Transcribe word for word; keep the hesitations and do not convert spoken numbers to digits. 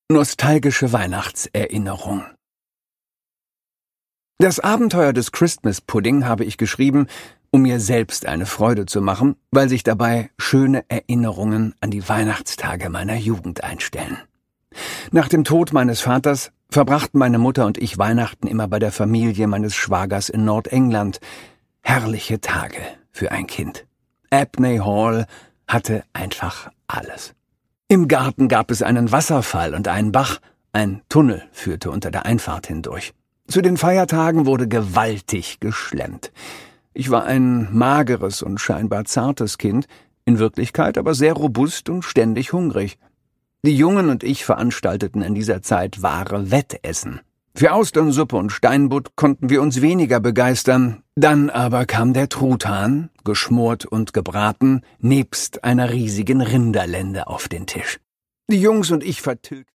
Nostalgische Weihnachtserinnerung. Das Abenteuer des Christmas Pudding habe ich geschrieben, um mir selbst eine Freude zu machen, weil sich dabei schöne Erinnerungen an die Weihnachtstage meiner Jugend einstellen. Nach dem Tod meines Vaters verbrachten meine Mutter und ich Weihnachten immer bei der Familie meines Schwagers in Nordengland. Herrliche Tage für ein Kind. Abney Hall hatte einfach alles. Im Garten gab es einen Wasserfall und einen Bach, ein Tunnel führte unter der Einfahrt hindurch. Zu den Feiertagen wurde gewaltig geschlemmt. Ich war ein mageres und scheinbar zartes Kind, in Wirklichkeit aber sehr robust und ständig hungrig. Die Jungen und ich veranstalteten in dieser Zeit wahre Wettessen. Für Austernsuppe und Steinbutt konnten wir uns weniger begeistern, dann aber kam der Truthahn, geschmort und gebraten, nebst einer riesigen Rinderlende auf den Tisch. Die Jungs und ich vertilgten